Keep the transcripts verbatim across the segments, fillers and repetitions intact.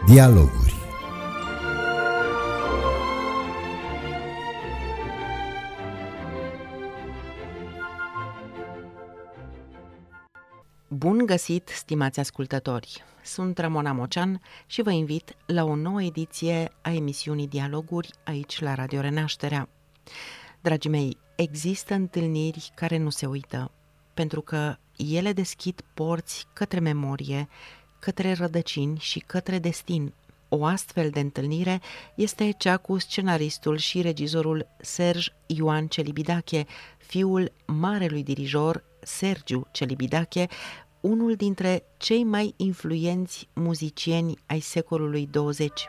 Dialoguri. Bun găsit, stimați ascultători! Sunt Ramona Mocean și vă invit la o nouă ediție a emisiunii Dialoguri aici la Radio Renașterea. Dragii mei, există întâlniri care nu se uită, pentru că ele deschid porți către memorie, către rădăcini și către destin. O astfel de întâlnire este cea cu scenaristul și regizorul Serge Ioan Celibidache, fiul marelui dirijor Sergiu Celibidache, unul dintre cei mai influenți muzicieni ai secolului douăzeci.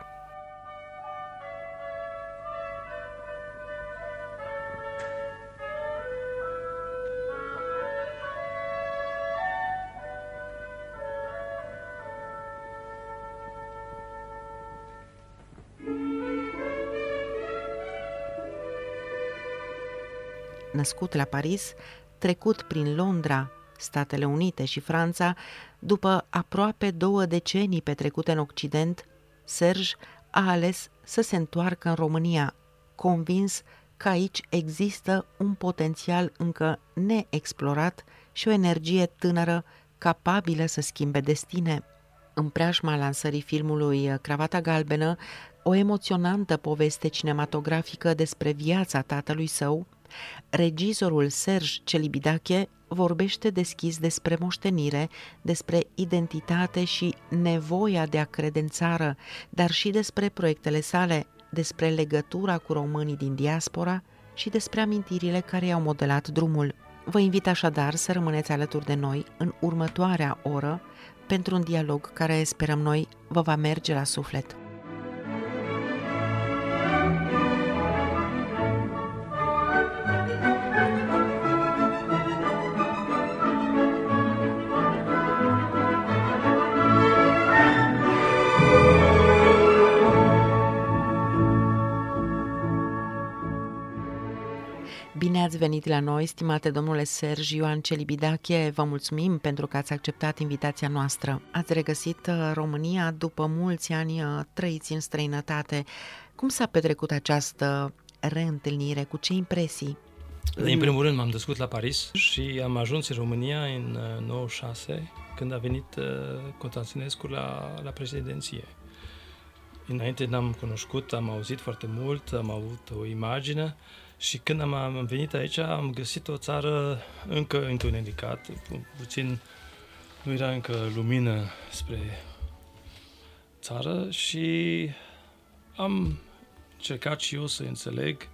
Născut la Paris, trecut prin Londra, Statele Unite și Franța, după aproape două decenii petrecute în Occident, Serge a ales să se întoarcă în România, convins că aici există un potențial încă neexplorat și o energie tânără capabilă să schimbe destine. În preajma lansării filmului Cravata Galbenă, o emoționantă poveste cinematografică despre viața tatălui său, regizorul Serge Celibidache vorbește deschis despre moștenire, despre identitate și nevoia de a crede în țară, dar și despre proiectele sale, despre legătura cu românii din diaspora și despre amintirile care i-au modelat drumul. Vă invit așadar să rămâneți alături de noi în următoarea oră pentru un dialog care, sperăm noi, vă va merge la suflet. Bine ați venit la noi, stimate domnule Serge Ioan Celibidache, vă mulțumim pentru că ați acceptat invitația noastră. Ați regăsit România după mulți ani trăiți în străinătate. Cum s-a petrecut această reîntâlnire? Cu ce impresii? În primul rând m-am născut la Paris și am ajuns în România în nouăzeci și șase, când a venit Constantinescu la, la președinție. Înainte n-am cunoscut, am auzit foarte mult, am avut o imagine. Și când am, am venit aici, am găsit o țară încă întunecată, pu- puțin nu era încă lumină spre țară și am încercat și eu să înțeleg.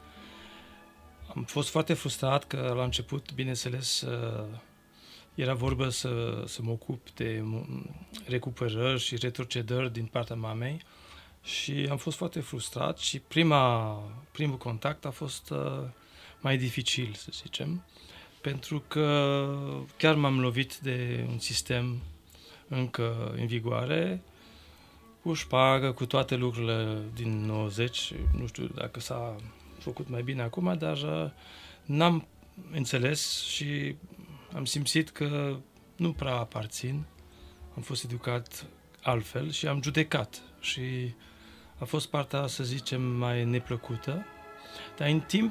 Am fost foarte frustrat că la început, bineînțeles, era vorba să, să mă ocup de recuperări și retrocedări din partea mamei. Și am fost foarte frustrat și prima, primul contact a fost uh, mai dificil, să zicem, pentru că chiar m-am lovit de un sistem încă în vigoare, cu șpagă, cu toate lucrurile din nouăzeci, nu știu dacă s-a făcut mai bine acum, dar uh, n-am înțeles și am simțit că nu prea aparțin, am fost educat altfel și am judecat și a fost partea, să zicem, mai neplăcută, dar în timp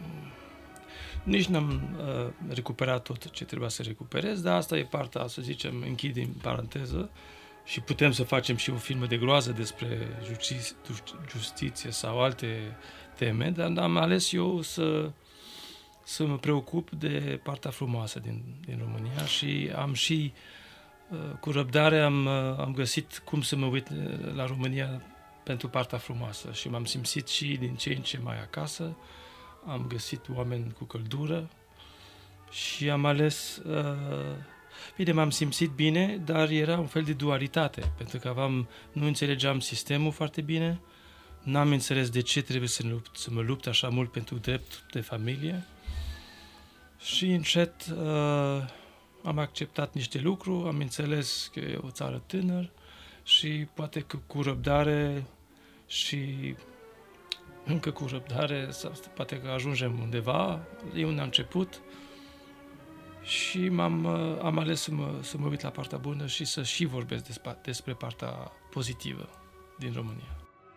nici n-am uh, recuperat tot ce trebuia să recuperez, dar asta e partea, să zicem, închid în paranteză și putem să facem și un film de groază despre justiție, justiție sau alte teme, dar am ales eu să, să mă preocup de partea frumoasă din, din România și am și, uh, cu răbdare, am, uh, am găsit cum să mă uit la România pentru partea frumoasă și m-am simțit și din ce în ce mai acasă, am găsit oameni cu căldură și am ales, uh, bine, m-am simțit bine, dar era un fel de dualitate, pentru că aveam, nu înțelegeam sistemul foarte bine, n-am înțeles de ce trebuie să, lupt, să mă lupt așa mult pentru drept de familie și încet uh, am acceptat niște lucruri, am înțeles că e o țară tânără și poate că cu răbdare și încă cu răbdare, sau poate că ajungem undeva, e unde am început și m-am, am ales să mă, să mă uit la partea bună și să și vorbesc despre, despre partea pozitivă din România.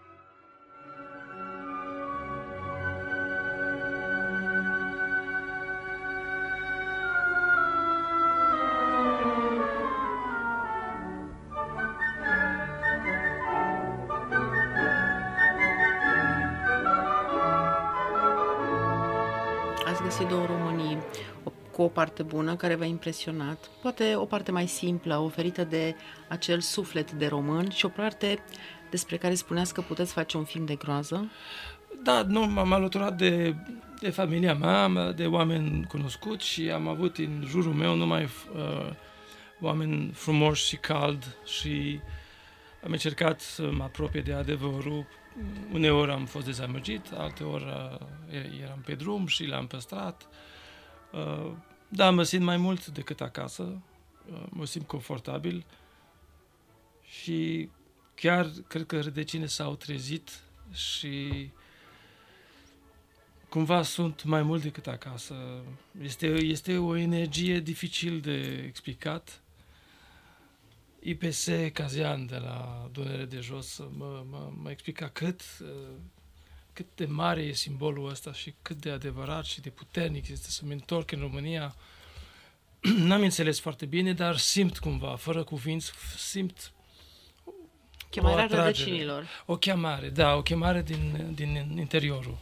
Ați găsit două Românii cu o parte bună care v-a impresionat, poate o parte mai simplă, oferită de acel suflet de român și o parte despre care spuneați că puteți face un film de groază? Da, nu, m-am alăturat de, de familia mea, de oameni cunoscuți și am avut în jurul meu numai uh, oameni frumoși și cald și am încercat să mă apropie de adevărul. Uneori am fost dezamăgit, alteori uh, eram pe drum și l-am păstrat. Uh, da, mă simt mai mult decât acasă, uh, mă simt confortabil și chiar cred că rădăcinile s-au trezit și cumva sunt mai mult decât acasă. Este, este o energie dificil de explicat. I P S Cazian de la Dunăre de Jos mă, mă, mă explica cât, cât de mare e simbolul ăsta și cât de adevărat și de puternic este să mă întorc în România. N-am înțeles foarte bine, dar simt cumva, fără cuvinți, simt chemarea rădăcinilor. O chemare, da, o chemare din, din interiorul.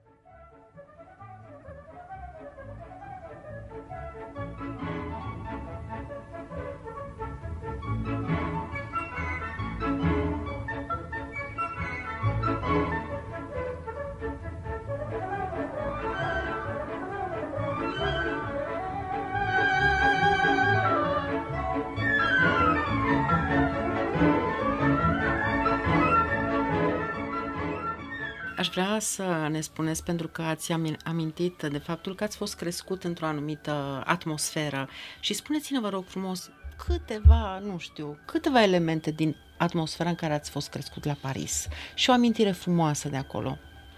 Aș vrea să ne spuneți, pentru că ați amintit de faptul că ați fost crescut într-o anumită atmosferă și spuneți-ne, vă rog frumos, câteva, nu știu, câteva elemente din atmosfera în care ați fost crescut la Paris și o amintire frumoasă de acolo.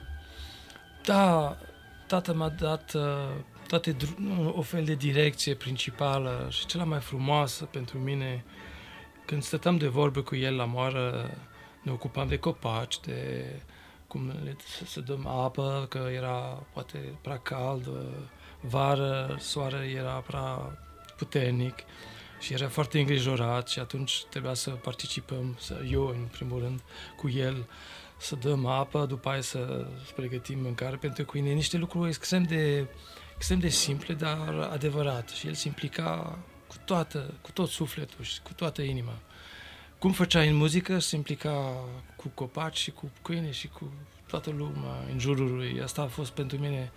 Da, tata m-a dat uh, toate o fel de direcție principală și cea mai frumoasă pentru mine. Când stăteam de vorbă cu el la moară, ne ocupam de copaci, de cum le, să, să dăm apă, că era poate prea cald, vară, soarele era prea puternic și era foarte îngrijorat și atunci trebuia să participăm, să, eu în primul rând, cu el, să dăm apă, după aia să pregătim mâncare pentru câine, niște lucruri extrem de, extrem de simple, dar adevărat. Și el se implica cu, toată, cu tot sufletul și cu toată inima. Cum făcea în muzică, se implica cu copaci și cu câine și cu toată lumea în jurul lui. Asta a fost pentru mine,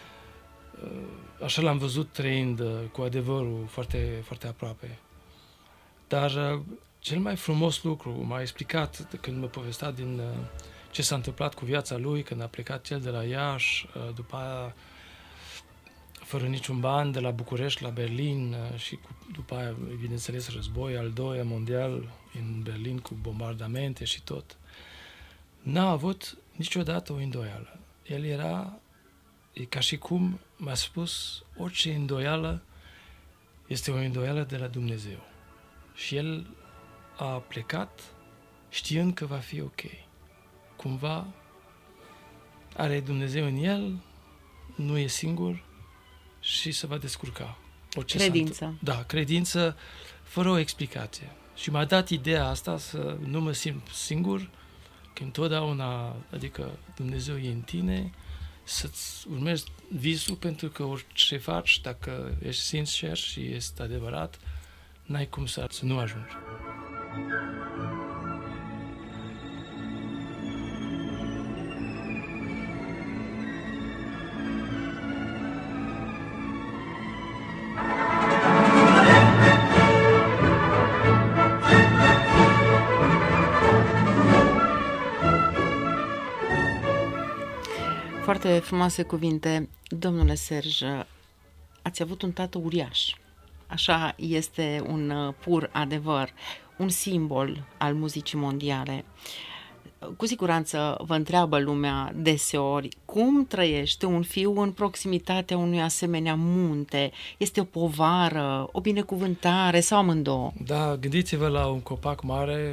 așa l-am văzut trăind cu adevărul foarte, foarte aproape. Dar cel mai frumos lucru m-a explicat când mă povestea din ce s-a întâmplat cu viața lui, când a plecat el de la Iași, după aia fără niciun ban, de la București la Berlin și cu, după aia, bineînțeles, război al doilea mondial în Berlin cu bombardamente și tot. N-a avut niciodată o îndoială. El era, e ca și cum m-a spus, orice îndoială este o îndoială de la Dumnezeu. Și el a plecat știind că va fi ok. Cumva are Dumnezeu în el, nu e singur și se va descurca. Orice credință. Da, credință fără o explicație. Și m-a dat ideea asta să nu mă simt singur, că întotdeauna, adică Dumnezeu e în tine, să-ți urmezi visul, pentru că orice faci, dacă ești sincer și este adevărat, n-ai cum să, să nu ajungi. Foarte frumoase cuvinte. Domnule Serge, ați avut un tată uriaș. Așa este un pur adevăr, un simbol al muzicii mondiale. Cu siguranță vă întreabă lumea deseori cum trăiește un fiu în proximitatea unui asemenea munte. Este o povară, o binecuvântare sau amândouă? Da, gândiți-vă la un copac mare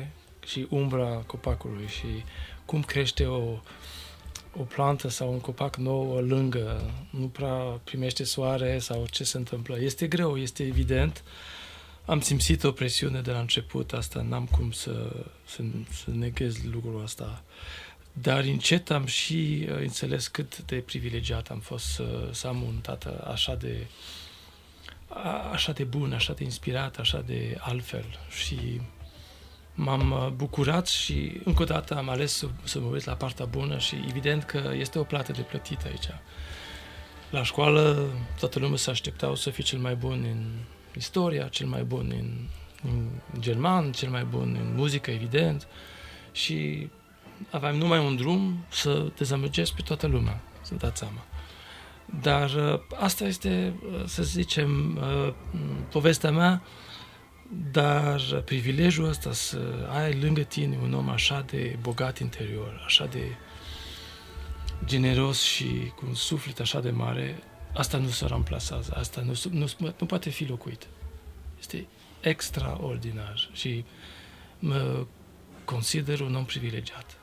și umbra copacului și cum crește o, o plantă sau un copac nou lângă, nu prea primește soare sau ce se întâmplă. Este greu, este evident. Am simțit o presiune de la început, asta n-am cum să, să, să neghez lucrul ăsta. Dar încet am și înțeles cât de privilegiat am fost să, să am un tată așa de, așa de bun, așa de inspirat, așa de altfel. Și m-am bucurat și încă o dată am ales să, să mă uit la partea bună și evident că este o plată de plătit aici. La școală toată lumea se așteptau să fii cel mai bun în istoria, cel mai bun în, în german, cel mai bun în muzică, evident. Și aveam numai un drum să dezamăgesc pe toată lumea, să dați seama. Dar asta este, să zicem, povestea mea, dar privilegiul ăsta să ai lângă tine un om așa de bogat interior, așa de generos și cu un suflet așa de mare, asta nu se ramplasează, asta nu, nu, nu poate fi locuit. Este extraordinar și mă consider un om privilegiat.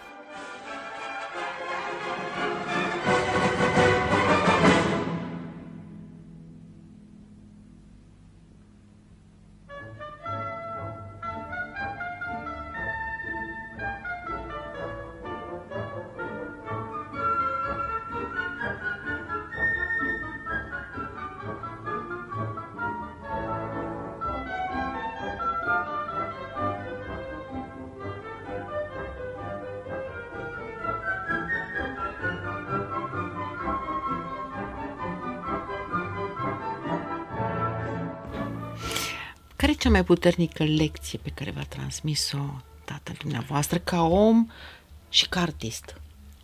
Care e cea mai puternică lecție pe care v-a transmis-o tatăl dumneavoastră ca om și ca artist?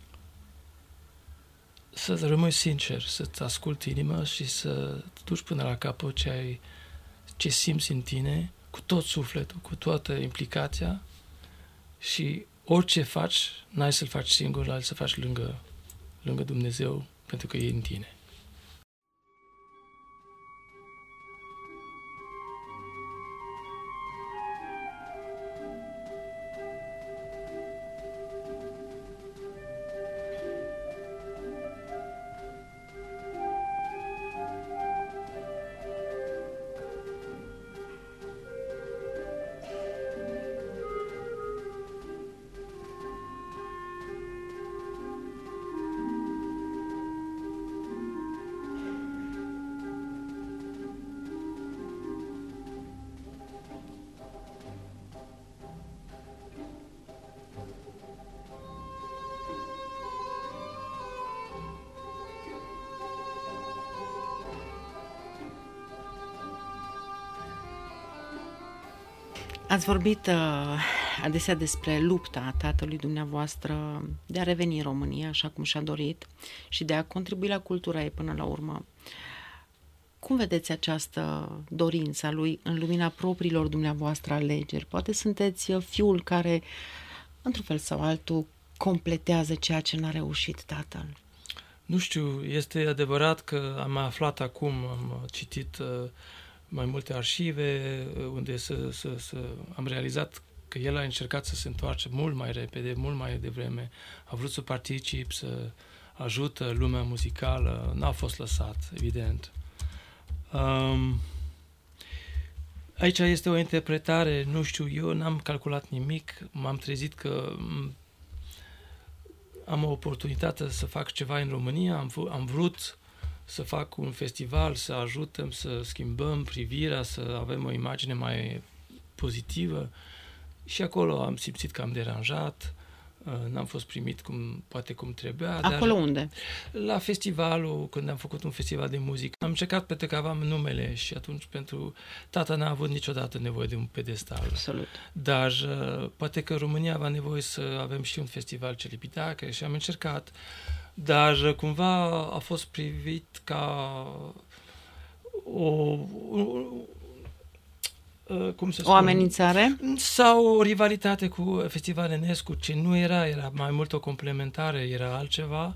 Să rămâi sincer, să-ți asculti inima și să te duci până la capăt ce, ai, ce simți în tine, cu tot sufletul, cu toată implicația și orice faci, n-ai să-l faci singur, ai să faci lângă, lângă Dumnezeu, pentru că e în tine. Ați vorbit uh, adesea despre lupta tatălui dumneavoastră de a reveni în România, așa cum și-a dorit, și de a contribui la cultura ei până la urmă. Cum vedeți această dorință a lui în lumina propriilor dumneavoastră alegeri? Poate sunteți fiul care, într-un fel sau altul, completează ceea ce n-a reușit tatăl. Nu știu, este adevărat că am aflat acum, am citit uh, mai multe arșive unde să, să, să, am realizat că el a încercat să se întoarce mult mai repede, mult mai devreme, a vrut să particip, să ajută lumea muzicală, n-a fost lăsat, evident. Um, aici este o interpretare, nu știu, eu n-am calculat nimic, m-am trezit că am o oportunitate să fac ceva în România, am, am vrut să fac un festival, să ajutăm, să schimbăm privirea, să avem o imagine mai pozitivă și acolo am simțit că am deranjat, n-am fost primit cum, poate cum trebuia. Acolo dar unde? La festivalul, când am făcut un festival de muzică. Am încercat pentru că aveam numele și atunci pentru tata n-a avut niciodată nevoie de un pedestal. Absolut. Dar poate că România avea nevoie să avem și un festival Celibidache și am încercat. Dar cumva a fost privit ca o, o, cum să spun, o amenințare? Sau o rivalitate cu Festivalul Enescu, ce nu era, era mai mult o complementare, era altceva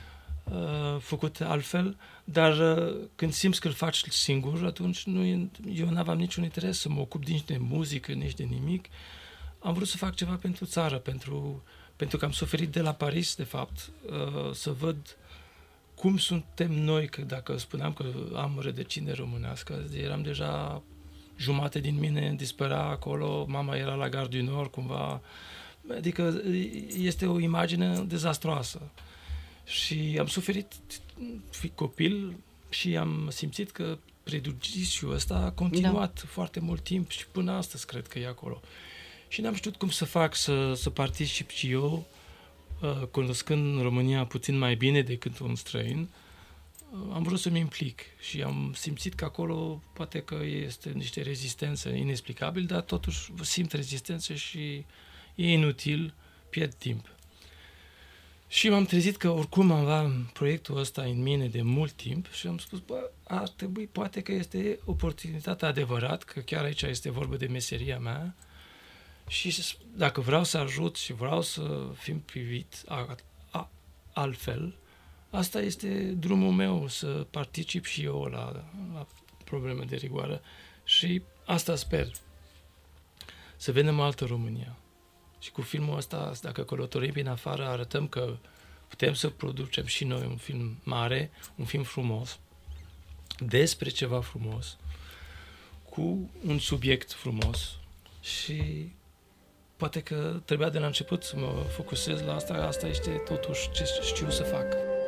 făcut altfel, dar când simți că îl faci singur, atunci nu, eu n-aveam niciun interes să mă ocup nici de muzică, nici de nimic. am vrut să fac ceva pentru țară, pentru, pentru că am suferit de la Paris, de fapt, uh, să văd cum suntem noi, că dacă spuneam că am rădăcini românească, eram deja jumate din mine dispărea acolo, mama era la Gare du Nord, cumva, adică este o imagine dezastroasă. Și am suferit, fi copil, și am simțit că prejudiciul ăsta a continuat da. foarte mult timp și până astăzi cred că e acolo. Și n-am știut cum să fac să, să particip și eu, uh, cunoscând România puțin mai bine decât un străin, uh, am vrut să-mi implic și am simțit că acolo poate că este niște rezistențe inexplicabile, dar totuși simt rezistențe și e inutil, pierd timp. Și m-am trezit că oricum aveam proiectul ăsta în mine de mult timp și am spus, bă, ar trebui, poate că este oportunitatea adevărat, că chiar aici este vorba de meseria mea și dacă vreau să ajut și vreau să fim privit a, a, altfel, asta este drumul meu, să particip și eu la, la probleme de rigoare și asta sper, să vedem altă România. Și cu filmul ăsta, dacă călătorim în afară, arătăm că putem să producem și noi un film mare, un film frumos, despre ceva frumos, cu un subiect frumos și poate că trebuia de la început să mă focusez la asta, asta este totuși ce știu să fac.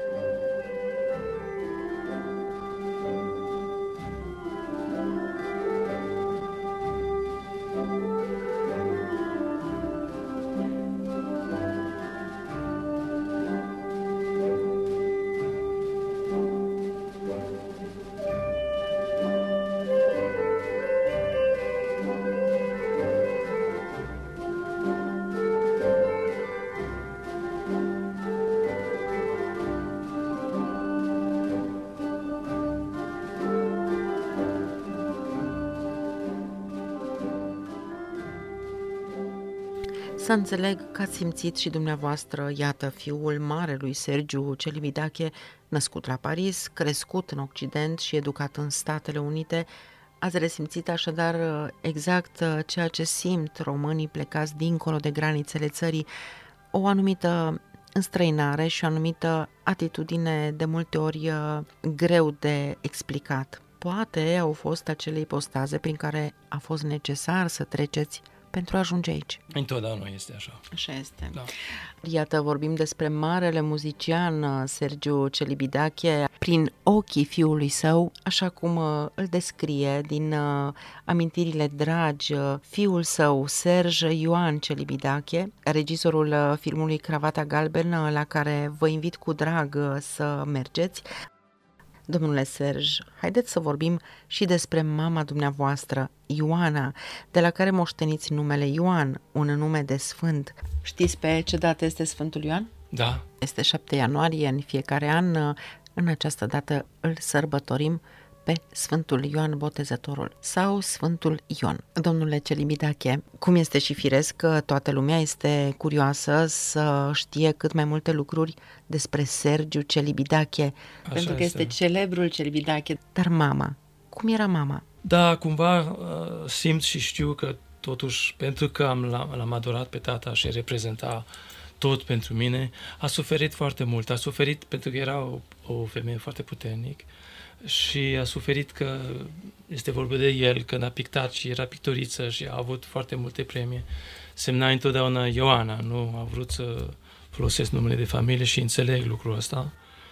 Să înțeleg că ați simțit și dumneavoastră, iată, fiul marelui Sergiu Celibidache, născut la Paris, crescut în Occident și educat în Statele Unite, ați resimțit așadar exact ceea ce simt românii plecați dincolo de granițele țării, o anumită înstrăinare și o anumită atitudine de multe ori greu de explicat. Poate au fost acele ipostaze prin care a fost necesar să treceți pentru a ajunge aici. Întotdeauna este așa. Așa este. Da. Iată, vorbim despre marele muzician Sergiu Celibidache prin ochii fiului său, așa cum îl descrie din amintirile dragi fiul său, Serge Ioan Celibidache, regizorul filmului Cravata Galbenă, la care vă invit cu drag să mergeți. Domnule Serge, haideți să vorbim și despre mama dumneavoastră, Ioana, de la care moșteniți numele Ioan, un nume de sfânt. Știți pe ce dată este Sfântul Ioan? Da. Este șapte ianuarie, în fiecare an, în această dată îl sărbătorim pe Sfântul Ioan Botezătorul sau Sfântul Ion. Domnule Celibidache, cum este și firesc că toată lumea este curioasă să știe cât mai multe lucruri despre Sergiu Celibidache, Așa pentru că este. este celebrul Celibidache. Dar mama, cum era mama? Da, cumva simt și știu că totuși, pentru că am, l-am adorat pe tata și reprezenta tot pentru mine, a suferit foarte mult. A suferit pentru că era o, o femeie foarte puternică și a suferit că este vorba de el, când a pictat și era pictoriță și a avut foarte multe premii. Semna întotdeauna Ioana, nu a vrut să folosesc numele de familie și înțeleg lucrul ăsta.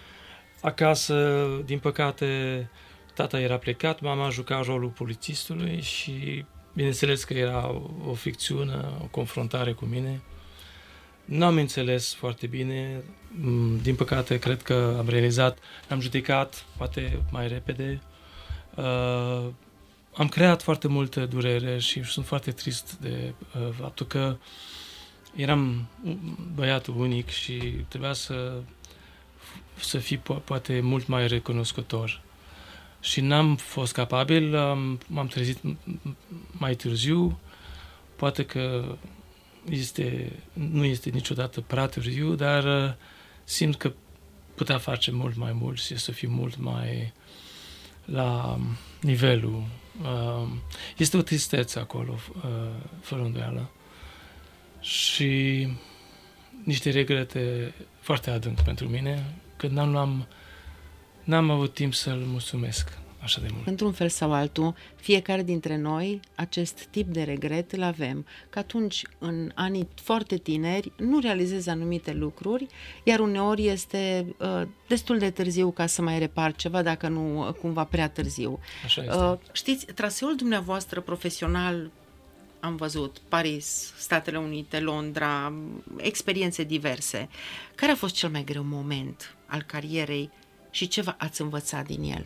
Acasă, din păcate, tata era plecat, mama juca rolul polițistului și bineînțeles că era o ficțiune, o confruntare cu mine. Nu am înțeles foarte bine, din păcate cred că am realizat, am judecat poate mai repede. Uh, am creat foarte multă durere și sunt foarte trist de uh, faptul că eram băiatul unic și trebuia să, să fii po- poate mult mai recunoscător. Și n-am fost capabil, am, m-am trezit mai târziu, poate că este, nu este niciodată prea târziu, dar uh, simt că putea face mult mai mult și să fii mult mai la nivelul. Uh, este o tristețe acolo, uh, fără îndoială. și niște regrete foarte adânc pentru mine, că n-am, n-am, n-am avut timp să-l mulțumesc așa de mult. Într-un fel sau altul, fiecare dintre noi acest tip de regret îl avem, că atunci, în anii foarte tineri, nu realizezi anumite lucruri, iar uneori este uh, destul de târziu ca să mai repar ceva, dacă nu uh, cumva prea târziu. Așa este. Uh, știți, traseul dumneavoastră profesional, am văzut Paris, Statele Unite, Londra, experiențe diverse. Care a fost cel mai greu moment al carierei și ce v-ați învățat din el?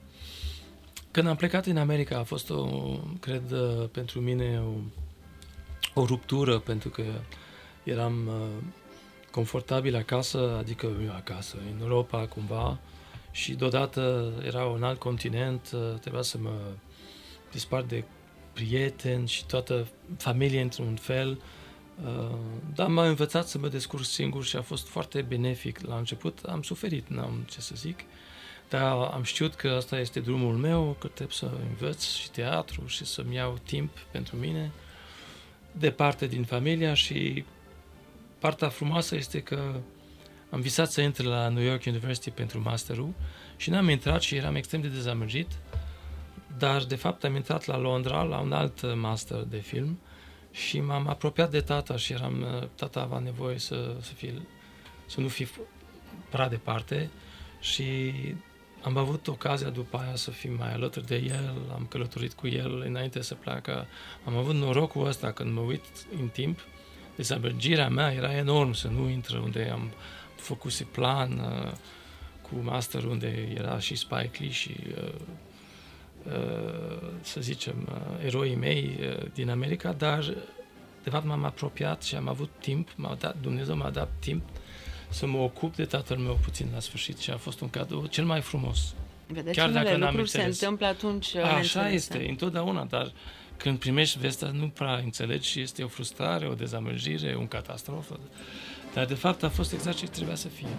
Când am plecat în America a fost, o, cred, pentru mine o, o ruptură, pentru că eram confortabil acasă, adică acasă, în Europa cumva, și deodată era un alt continent, trebuia să mă dispar de prieteni și toată familia într-un fel, dar m-a învățat să mă descurc singur și a fost foarte benefic. La început am suferit, n-am ce să zic, dar am știut că asta este drumul meu, că trebuie să învăț și teatru și să-mi iau timp pentru mine, departe din familia. Și partea frumoasă este că am visat să intru la New York University pentru masterul și n-am intrat și eram extrem de dezamăgit, dar de fapt am intrat la Londra la un alt master de film și m-am apropiat de tata și eram, tata avea nevoie să, să, fie, să nu fie prea departe și am avut ocazia după aia să fim mai alături de el, am călătorit cu el înainte să pleacă. Am avut norocul ăsta, când mă uit în timp, dezamăgirea mea era enorm să nu intră unde am făcut plan uh, cu master, unde era și Spike Lee și uh, uh, să zicem uh, eroii mei uh, din America, dar de fapt m-am apropiat și am avut timp, m-a dat, Dumnezeu m-a dat timp să mă ocup de tatăl meu puțin la sfârșit și a fost un cadou cel mai frumos. Vedeți, chiar dacă n-am lucruri se întâmplă atunci. Așa este, întotdeauna, dar când primești vestea nu prea înțelegi și este o frustrare, o dezamăgire, o catastrofă. Dar de fapt a fost exact ce trebuia să fie.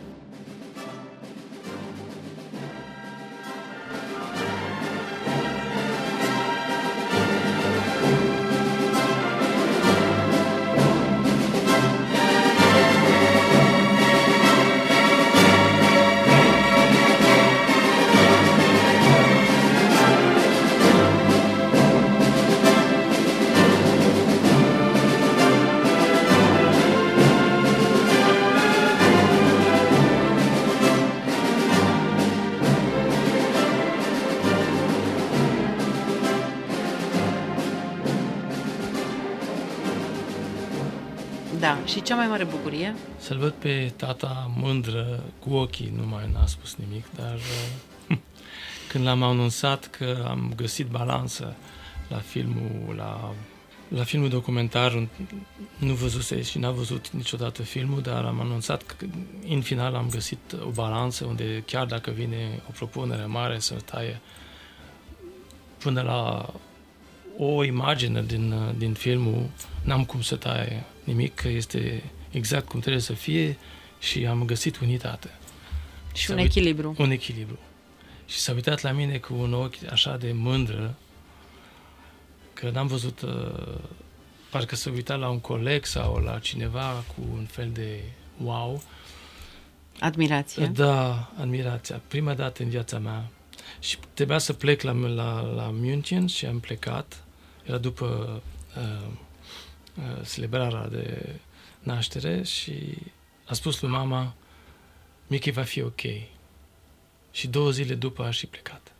Da, și cea mai mare bucurie? Să-l văd pe tata mândră, cu ochii, nu mai n-a spus nimic, dar când l-am anunțat că am găsit balanță la filmul, la, la filmul documentar, nu văzuse și n-a văzut niciodată filmul, dar am anunțat că în final am găsit o balanță unde chiar dacă vine o propunere mare să taie până la o imagine din, din filmul, n-am cum să taie nimic, că este exact cum trebuie să fie și am găsit unitate. Și un echilibru. Un echilibru. Și s-a uitat la mine cu un ochi așa de mândră, că n-am văzut, uh, parcă s-a uitat la un coleg sau la cineva cu un fel de wow. Admirație. Da, admirația. Prima dată în viața mea. Și trebuia să plec la, la, la München și am plecat. Era după uh, uh, celebrarea de naștere și a spus lui mama, Mickey va fi ok. Și două zile după a și plecat.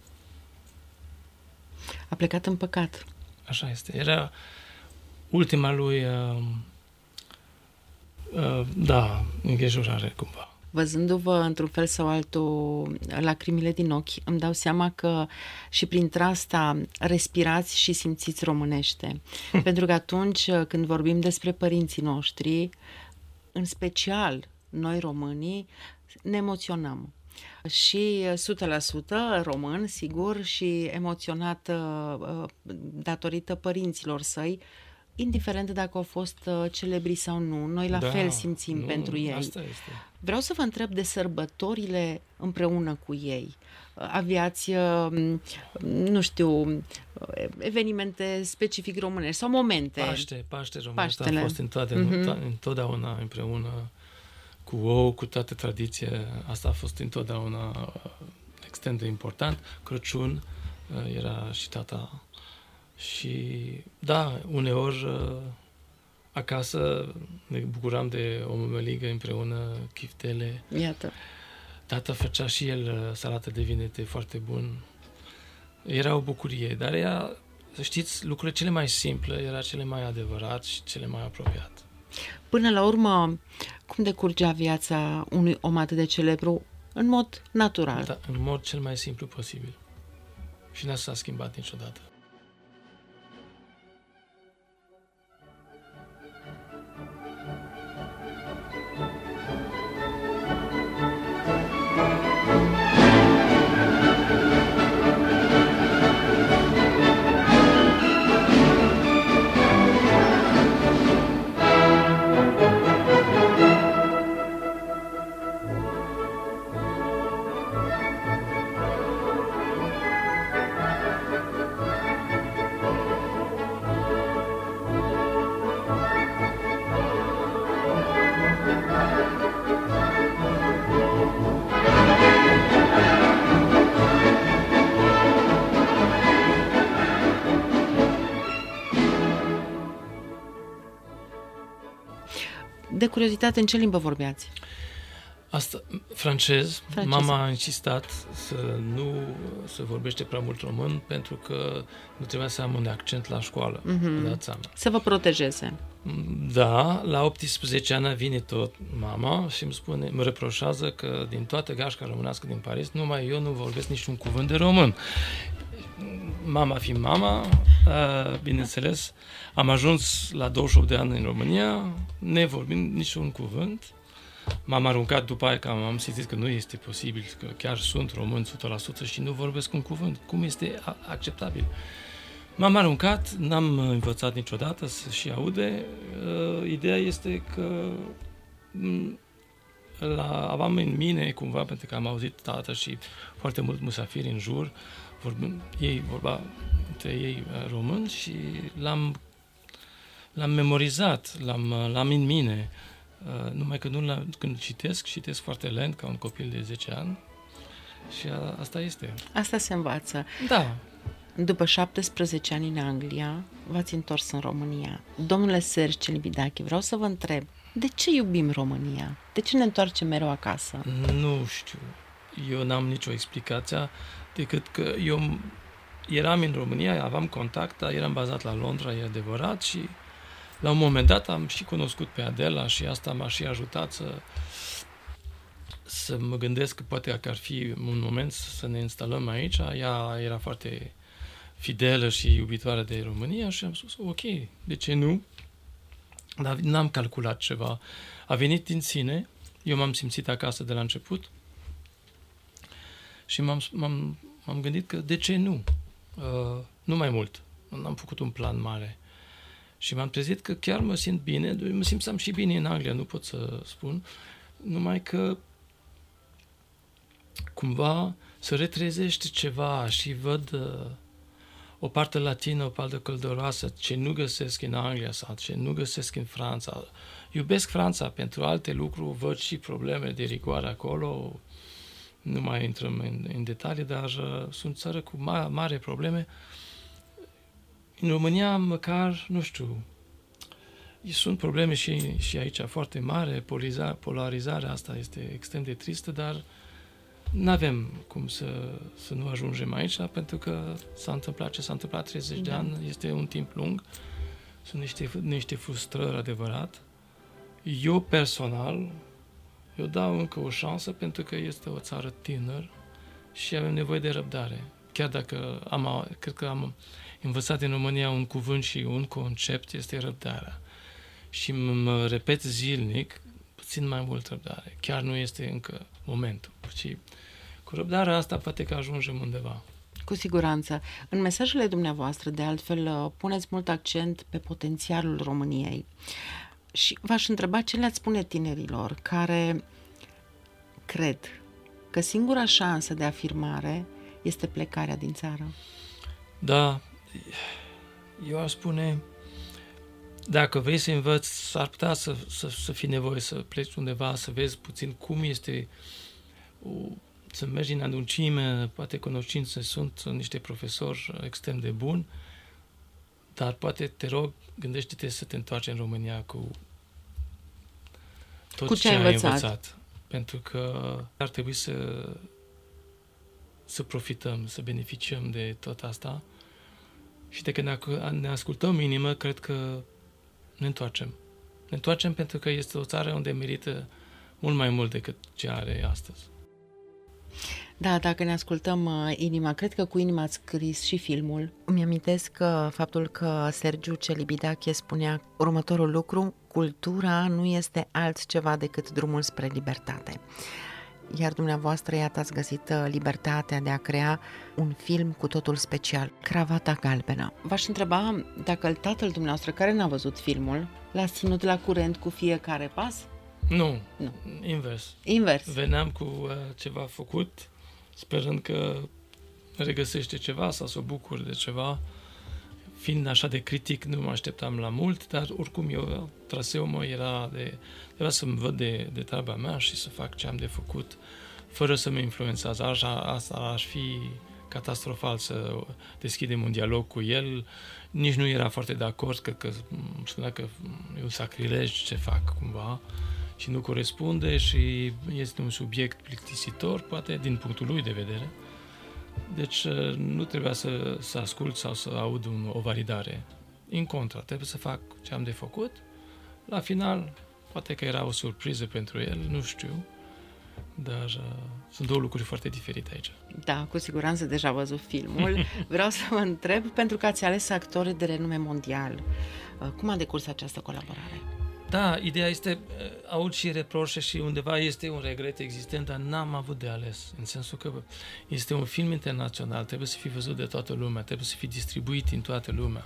A plecat în păcat. Așa este. Era ultima lui, uh, uh, da, îngrijorare cumva. Văzându-vă într-un fel sau altul lacrimile din ochi, îmi dau seama că și printre asta respirați și simțiți românește. Pentru că atunci când vorbim despre părinții noștri, în special noi românii, ne emoționăm. Și o sută la sută român, sigur, și emoționat datorită părinților săi, indiferent dacă au fost uh, celebri sau nu, noi la Da, fel simțim nu, pentru ei. asta este. Vreau să vă întreb de sărbătorile împreună cu ei. Aveați, uh, nu știu, uh, evenimente specific românești sau momente. Paște, Paște român, asta Paștele. a fost întotdeauna, Mhm. întotdeauna împreună cu ou, cu toată tradiție. Asta a fost întotdeauna uh, extrem de important. Crăciun uh, era și tata. Și da, uneori uh, acasă ne bucuram de o mămăligă împreună, chiftele. Iată. Tata făcea și el uh, salată de vinete foarte bun. Era o bucurie, dar ea, să știți, lucrurile cele mai simple era cele mai adevărat și cele mai apropiat. Până la urmă, cum decurgea viața unui om atât de celebru în mod natural? Da, în mod cel mai simplu posibil. Și n-a s-a schimbat niciodată. De curiozitate, în ce limbă vorbeați? Asta, francez, Francez. Mama a insistat să nu se vorbește prea mult român pentru că nu trebuia să am un accent la școală. Mhm. Vă dați seama. Să vă protejeze. Da, la optsprezece ani vine tot mama și îmi spune, îmi reproșează că din toată gașca românească din Paris, numai eu nu vorbesc niciun cuvânt de român. Mama fiind mama, bineînțeles, am ajuns la douăzeci și opt de ani în România, nevorbind niciun cuvânt. M-am aruncat după aia că am simțit că nu este posibil, că chiar sunt român o sută la sută și nu vorbesc un cuvânt. Cum este acceptabil? M-am aruncat, n-am învățat niciodată să și aude. Uh, ideea este că m- la, aveam în mine cumva, pentru că am auzit tata și foarte mult musafiri în jur, vorbind, ei vorba între ei uh, român și l-am, l-am memorizat, l-am, l-am în mine. Uh, numai că nu la, când citesc, citesc foarte lent, ca un copil de zece ani și a, asta este. Asta se învață. Da. După șaptesprezece ani în Anglia, v-ați întors în România. Domnule Serge Celibidache, vreau să vă întreb, de ce iubim România? De ce ne întoarcem mereu acasă? Nu știu. Eu n-am nicio explicație decât că eu eram în România, aveam contact, dar eram bazat la Londra, e adevărat, și la un moment dat am și cunoscut pe Adela și asta m-a și ajutat să, să mă gândesc că poate că ar fi un moment să ne instalăm aici. Ea era foarte fidelă și iubitoare de România și am spus, ok, de ce nu? Dar n-am calculat ceva. A venit din sine, eu m-am simțit acasă de la început și m-am, m-am, m-am gândit că de ce nu? Uh, nu mai mult. N-am făcut un plan mare. Și m-am trezit că chiar mă simt bine, mă simțeam și bine în Anglia, nu pot să spun, numai că cumva se retrezește ceva și văd uh, o parte latină, o parte călduroasă, ce nu găsesc în Anglia sau ce nu găsesc în Franța. Iubesc Franța pentru alte lucruri, văd și probleme de rigoare acolo, nu mai intrăm în, în detalii, dar uh, sunt țară cu ma- mare probleme. În România, măcar, nu știu, sunt probleme și, și aici foarte mare, polariza, polarizarea asta este extrem de tristă, dar nu avem cum să, să nu ajungem aici, pentru că s-a întâmplat ce s-a întâmplat treizeci de Da. ani, este un timp lung, sunt niște, niște frustrări adevărat. Eu personal, eu dau încă o șansă pentru că este o țară tânără și avem nevoie de răbdare. Chiar dacă am, cred că am învățat în România un cuvânt și un concept, este răbdarea. Și mă repet zilnic, puțin mai mult răbdare. Chiar nu este încă momentul. Și cu răbdarea asta poate că ajungem undeva. Cu siguranță. În mesajele dumneavoastră, de altfel, puneți mult accent pe potențialul României. Și v-aș întreba ce le-ați spune tinerilor care cred că singura șansă de afirmare este plecarea din țară. Da, eu aș spune, dacă vrei să învăți, s-ar putea să, să, să fii nevoie să pleci undeva, să vezi puțin cum este, o, să mergi în adâncime, poate cunoștințe, sunt niște profesori extrem de buni, dar poate, te rog, gândește-te să te întoarci în România cu tot cu ce, ce ai ai învățat. învățat. Pentru că ar trebui să, să profităm, să beneficiem de tot asta. Și de când ne ascultăm inimă, cred că ne întoarcem. Ne întoarcem pentru că este o țară unde merită mult mai mult decât ce are astăzi. Da, dacă ne ascultăm uh, inima, cred că cu inima ați scris și filmul. Îmi amintesc că faptul că Sergiu Celibidache spunea următorul lucru: cultura nu este altceva decât drumul spre libertate. Iar dumneavoastră, iată, ați găsit libertatea de a crea un film cu totul special, Cravata Galbenă. V-aș întreba dacă tatăl dumneavoastră, care n-a văzut filmul, l-a ținut la curent cu fiecare pas? Nu, nu. invers. Invers. Veneam cu uh, ceva făcut, sperând că regăsește ceva sau să o bucur de ceva. Fiind așa de critic, nu mă așteptam la mult, dar oricum eu, traseul meu era de, era să-mi văd de, de treaba mea și să fac ce am de făcut, fără să mă influențează. Așa, asta ar fi catastrofal să deschidem un dialog cu el. Nici nu era foarte de acord, că, că spunea că e un sacrilej ce fac cumva și nu corespunde și este un subiect plictisitor, poate din punctul lui de vedere. Deci nu trebuia să, să ascult sau să aud un, o validare. În contra, trebuie să fac ce am de făcut. La final, poate că era o surpriză pentru el, nu știu, dar uh, sunt două lucruri foarte diferite aici. Da, cu siguranță deja am văzut filmul. Vreau să vă întreb, pentru că ați ales actori de renume mondial, uh, cum a decurs această colaborare? Da, ideea este, aud și reproșe și undeva este un regret existent, dar n-am avut de ales, în sensul că este un film internațional, trebuie să fie văzut de toată lumea, trebuie să fie distribuit în toată lumea.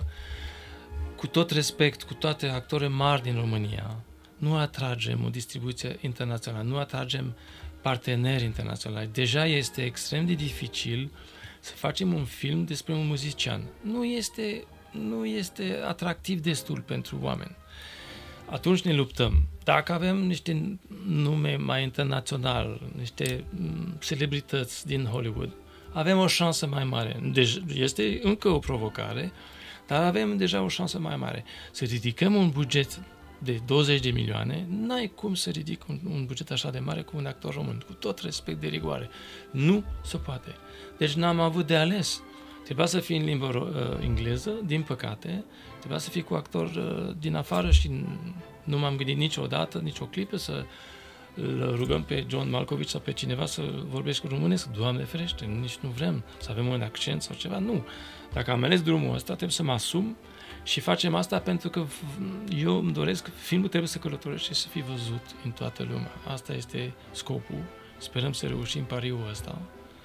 Cu tot respect, cu toate actorii mari din România, nu atragem o distribuție internațională, nu atragem parteneri internaționali. Deja este extrem de dificil să facem un film despre un muzician. Nu este, nu este atractiv destul pentru oameni. Atunci ne luptăm. Dacă avem niște nume mai internațional, niște celebrități din Hollywood, avem o șansă mai mare. Deci este încă o provocare, dar avem deja o șansă mai mare. Să ridicăm un buget de douăzeci de milioane, n-ai cum să ridic un, un buget așa de mare cu un actor român, cu tot respect de rigoare. Nu se poate. Deci n-am avut de ales. Trebuia să fie în limbă uh, engleză, din păcate, trebuia să fie cu actor uh, din afară și nu m-am gândit niciodată, nicio clipă să îl rugăm pe John Malkovich sau pe cineva să vorbească românesc. Doamne ferește, nici nu vrem să avem un accent sau ceva, nu. Dacă am ales drumul ăsta, trebuie să mă asum și facem asta pentru că eu îmi doresc, filmul trebuie să călătorește și să fie văzut în toată lumea. Asta este scopul. Sperăm să reușim pariul ăsta.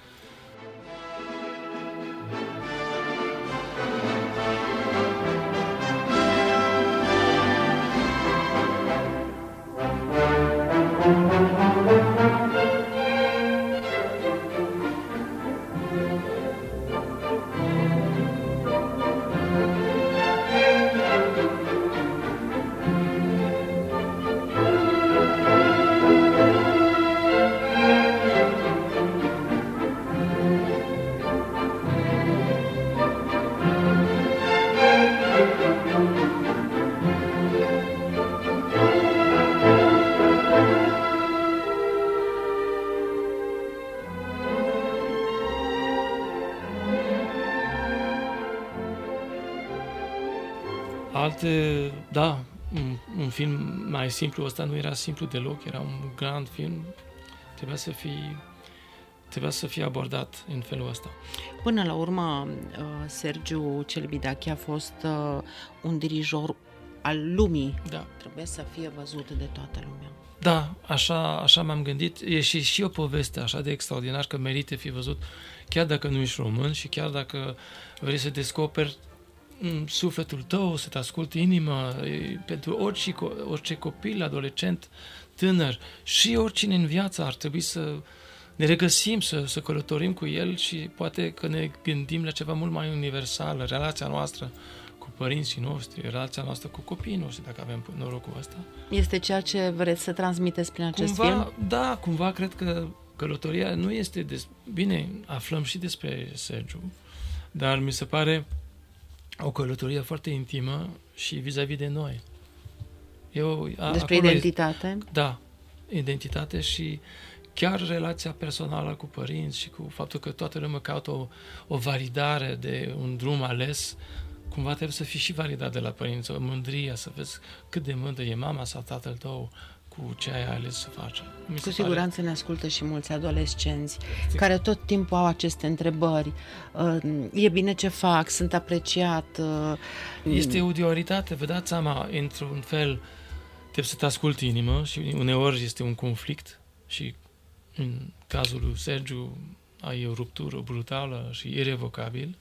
Alte, da, un, un film mai simplu, ăsta nu era simplu deloc, era un grand film, trebuia să fie, trebuia să fie abordat în felul ăsta. Până la urmă, Sergiu Celibidache a fost un dirijor al lumii. Da. Trebuie să fie văzut de toată lumea. Da, așa, așa m-am gândit. E și, și o poveste așa de extraordinar că merită fi văzut, chiar dacă nu ești român și chiar dacă vrei să descoperi sufletul tău, să te asculti inima, pentru orice, orice copil, adolescent, tânăr și oricine în viață ar trebui să ne regăsim, să, să călătorim cu el și poate că ne gândim la ceva mult mai universal, relația noastră cu părinții noștri, relația noastră cu copiii noștri, dacă avem norocul ăsta. Este ceea ce vreți să transmiteți prin acest cumva, film? Da, cumva cred că călătoria nu este... Des... Bine, aflăm și despre Sergiu, dar mi se pare o călătorie foarte intimă și vis-a-vis de noi. Eu, a, despre identitate? Este, da, identitate și chiar relația personală cu părinți și cu faptul că toată lumea caută o, o validare de un drum ales, cumva trebuie să fii și validat de la părinți, o mândrie, să vezi cât de mândră e mama sau tatăl tău cu ce ai ales să faci. Mi cu siguranță pare... ne ascultă și mulți adolescenți Stic. care tot timpul au aceste întrebări. E bine ce fac? Sunt apreciat? Este o dualitate, vă dați seama, într-un fel trebuie să te asculti inima și uneori este un conflict și în cazul lui Sergiu ai o ruptură brutală și irevocabil.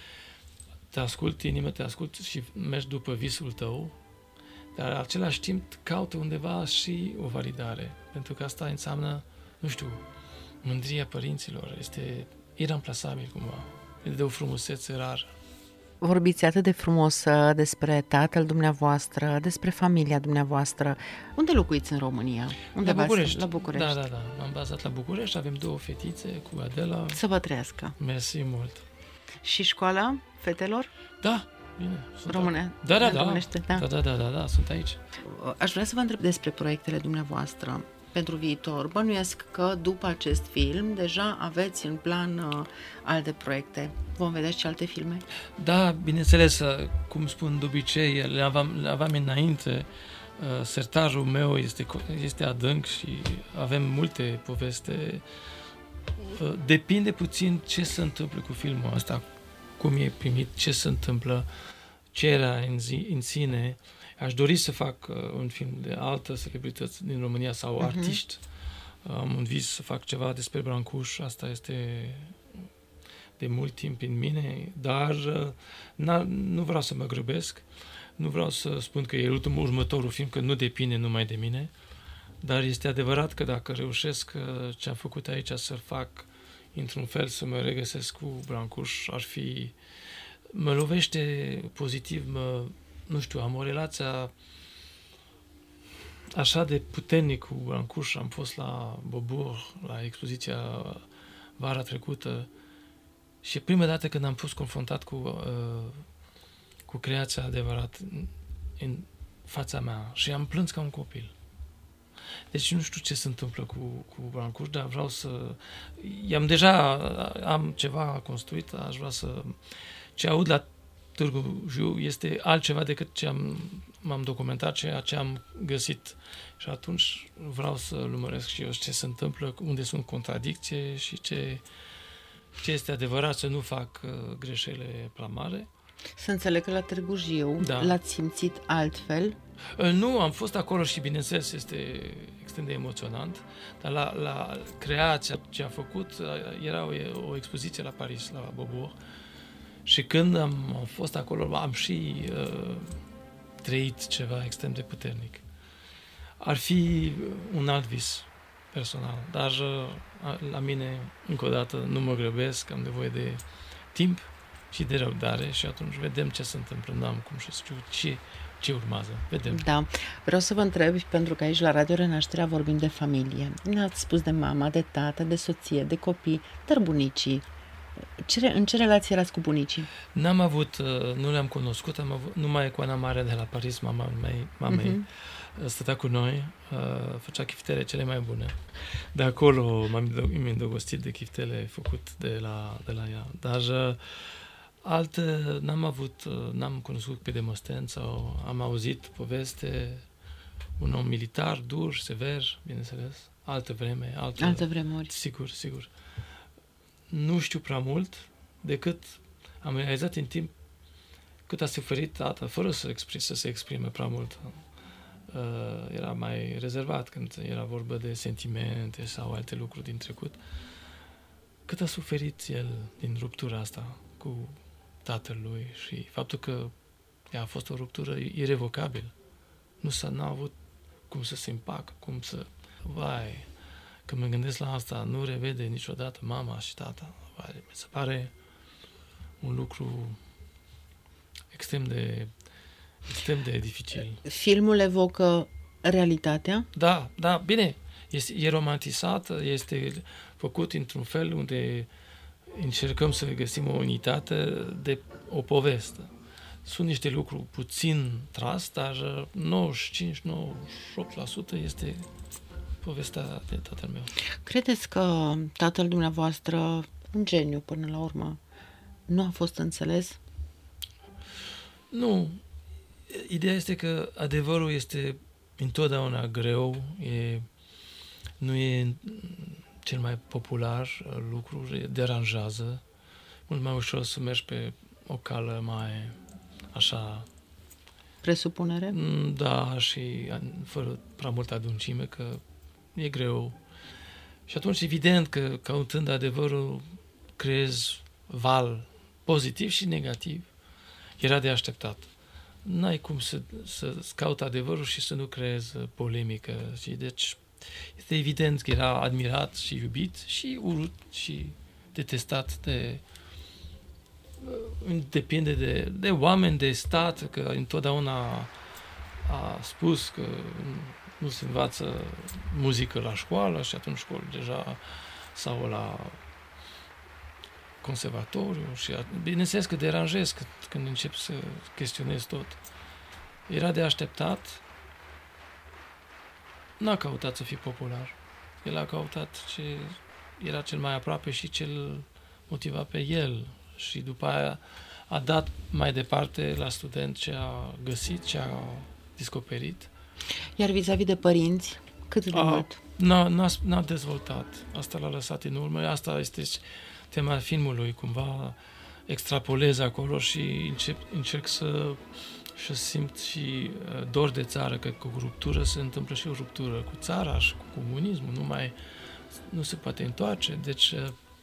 Te asculti inima, te asculti și mergi după visul tău, dar în același timp caută undeva și o validare, pentru că asta înseamnă, nu știu, mândria părinților, este iramplasabil cumva, e de o frumusețe rară. Vorbiți atât de frumos despre tatăl dumneavoastră, despre familia dumneavoastră. Unde locuiți în România? Unde la București. La București. Da, da, da. M-am bazat la București, avem două fetițe cu Adela. Să vă trăiască. Mersi mult. Și școala fetelor? Da, bine. Române? Da, da, da. Da. Da, da, da, da, da, sunt aici. Aș vrea să vă întreb despre proiectele dumneavoastră pentru viitor. Bănuiesc că după acest film deja aveți în plan uh, alte proiecte. Vom vedea și alte filme? Da, bineînțeles, cum spun de obicei, le aveam, le aveam înainte. Uh, sertarul meu este, este adânc și avem multe poveste. Uh, depinde puțin ce se întâmplă cu filmul ăsta, cum e primit, ce se întâmplă, ce era în, zi, în sine. Aș dori să fac uh, un film de altă celebrități din România sau uh-huh. artiști. Am un vis să fac ceva despre Brancuș, asta este de mult timp în mine, dar uh, nu vreau să mă grăbesc, nu vreau să spun că e ultimul, următorul film, că nu depinde numai de mine, dar este adevărat că dacă reușesc uh, ce am făcut aici să fac într-un fel să mă regăsesc cu Brancuș, ar fi... mă lovește pozitiv, mă nu știu, am o relație așa de puternic cu Brancuș. Am fost la Bobur, la expoziția vara trecută și prima dată când am fost confruntat cu, uh, cu creația adevărat în, în fața mea și am plâns ca un copil. Deci nu știu ce se întâmplă cu, cu Brancuș, dar vreau să... I-am deja, am ceva construit, aș vrea să... Ce aud la Târgu Jiu este altceva decât ce am, m-am documentat, ceea ce am găsit. Și atunci vreau să lumăresc și eu ce se întâmplă, unde sunt contradicții și ce, ce este adevărat, să nu fac uh, greșele prea mari. Să înțeleg că la Târgu Jiu da. L-ați simțit altfel? Uh, nu, am fost acolo și bineînțeles este extrem de emoționant, dar la, la creația ce a făcut uh, era o, o expoziție la Paris, la Beaubourg. Și când am, am fost acolo, am și uh, trăit ceva extrem de puternic. Ar fi un alt vis personal, dar uh, la mine, încă o dată, nu mă grăbesc, am nevoie de timp și de răbdare și atunci vedem ce se întâmplă. N-am cum să știu ce, ce urmează. Vedem. Da. Vreau să vă întreb, pentru că aici la Radio Renașterea vorbim de familie. Ne-ați spus de mama, de tată, de soție, de copii, dar bunicii. Ce, în ce relație erați cu bunicii? N-am avut, nu le-am cunoscut, am avut, numai cu Ana Mare de la Paris, mama mei, mamei, uh-huh. stătea cu noi, făcea chiftele cele mai bune. De acolo m-am îndrăgostit de chiftele făcut de la, de la ea. Dar alte n-am avut, n-am cunoscut pe Demosteen sau am auzit poveste, un om militar, dur, sever, bineînțeles, altă vreme, altă, altă vremuri. Sigur, sigur. Nu știu prea mult, decât am realizat în timp cât a suferit tata, fără să, exprim, să se exprime prea mult. uh, era mai rezervat când era vorba de sentimente sau alte lucruri din trecut. Cât a suferit el din ruptura asta cu tatălui și faptul că ea a fost o ruptură irevocabilă. Nu s-a n-a avut cum să se împacă, cum să... Vai, când mă gândesc la asta, nu revede niciodată mama și tata. Vai, mi se pare un lucru extrem de, extrem de dificil. Filmul evocă realitatea? Da, da, bine. Este, e romantisat, este făcut într-un fel unde încercăm să găsim o unitate de o poveste. Sunt niște lucruri puțin tras, dar nouăzeci și cinci nouăzeci și opt la sută este povestea de tatăl meu. Credeți că tatăl dumneavoastră, un geniu până la urmă, nu a fost înțeles? Nu. Ideea este că adevărul este întotdeauna greu, e, nu e cel mai popular lucru, deranjează. Mult mai ușor să mergi pe o cală mai așa... Presupunere? Da, și fără prea multă adâncime, că e greu. Și atunci, evident că căutând adevărul, creezi val pozitiv și negativ. Era de așteptat. N-ai cum să, să cauți adevărul și să nu creezi polemică. Și deci este evident că era admirat și iubit și urât și detestat de... Depinde de, de oameni, de stat, că întotdeauna a spus că nu se învață muzică la școală și atunci școală deja sau la conservatoriu și bineînțeles că deranjez când, când încep să chestionez tot. Era de așteptat, n-a căutat să fie popular. El a căutat ce era cel mai aproape și cel motiva pe el și după aia a dat mai departe la student ce a găsit, ce a descoperit. Iar vis-a-vis de părinți, cât de a, mult? N-a, n-a, n-a dezvoltat. Asta l-a lăsat în urmă. Asta este tema filmului. Cumva extrapolez acolo și încep, încerc să și simt și dor de țară, că cu ruptură se întâmplă și o ruptură cu țara și cu comunismul. Nu mai nu se poate întoarce. Deci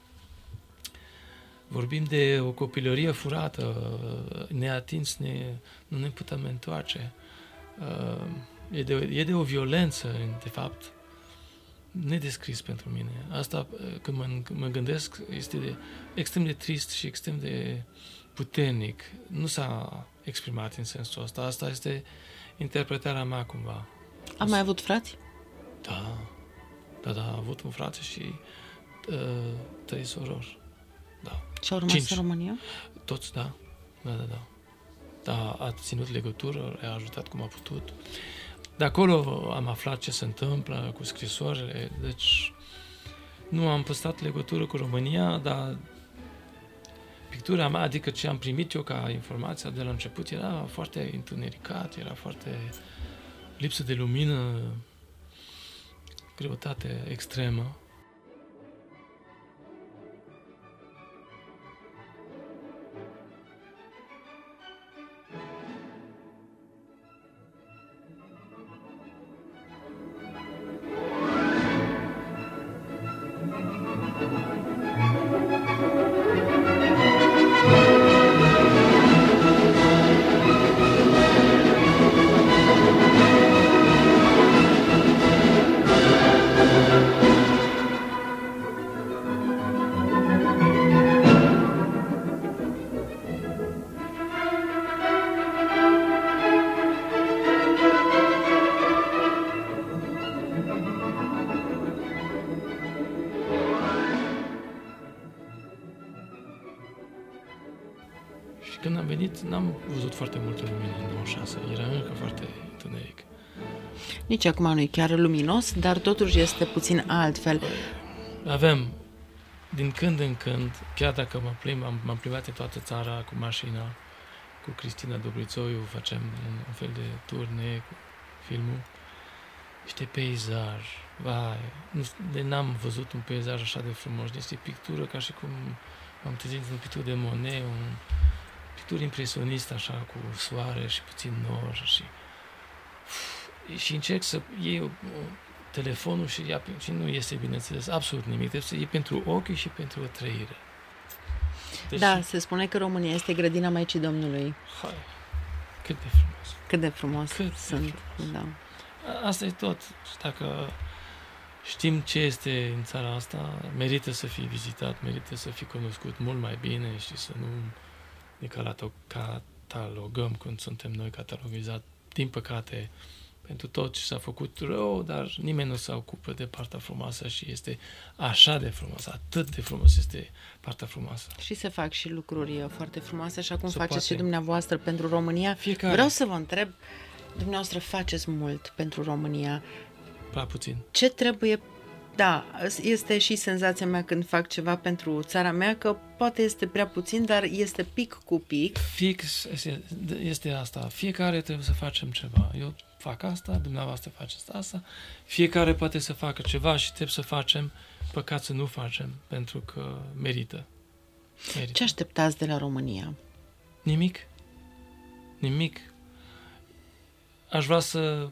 vorbim de o copilărie furată, neatins, ne, nu ne putem întoarce. E de, e de o violență, de fapt, nedescris pentru mine. Asta, când mă, când mă gândesc, este de, extrem de trist și extrem de puternic. Nu s-a exprimat în sensul ăsta. Asta este interpretarea mea, cumva. Am mai avut frați? Da. Da, da, a avut un frate și uh, trei sorori. Da. Și au rămas Cinci. în România? Toți, da. Da, da, da. Da, a ținut legătură, a ajutat cum a putut. De acolo am aflat ce se întâmplă cu scrisorile, deci nu am păstrat legătură cu România, dar pictura mea, adică ce am primit eu ca informația de la început, era foarte întunericat, era foarte lipsă de lumină, greutate extremă. Când am venit, n-am văzut foarte multă lumină în nouăzeci și șase. Era încă foarte întuneric. Nici acum nu e chiar luminos, dar totuși este puțin altfel. Avem, din când în când, chiar dacă mă plimb, am, m-am plimbat în toată țara cu mașina, cu Cristina Dobrițoiu, facem un, un fel de turne cu filmul. Niște peisaji, vai, nu, de n-am văzut un peisaj așa de frumos. Este pictură ca și cum am trezit în pictură de Monet, un pictură impresionistă așa, cu soare și puțin nor și uf, și încerc să iei telefonul și, ia, și nu este, bineînțeles, absolut nimic. Trebuie să e pentru ochi și pentru o trăire. Deci, da, se spune că România este grădina Maicii Domnului. Hai, cât de frumos. Cât de frumos cât sunt. de frumos. Da. Asta e tot. Și dacă știm ce este în țara asta, merită să fie vizitat, merită să fie cunoscut mult mai bine și să nu ne catalogăm când suntem noi catalogizat. Din păcate, pentru tot ce s-a făcut rău, dar nimeni nu se ocupă de partea frumoasă și este așa de frumos, atât de frumos este partea frumoasă. Și se fac și lucruri foarte frumoase, așa cum se faceți poate. Și dumneavoastră pentru România. Fiecare. Vreau să vă întreb, dumneavoastră faceți mult pentru România. Prea puțin. Ce trebuie... Da, este și senzația mea când fac ceva pentru țara mea, că poate este prea puțin, dar este pic cu pic. Fix este, este asta. Fiecare trebuie să facem ceva. Eu fac asta, dumneavoastră faceți asta. Fiecare poate să facă ceva și trebuie să facem, păcat să nu facem, pentru că merită. merită. Ce așteptați de la România? Nimic. Nimic. Aș vrea să...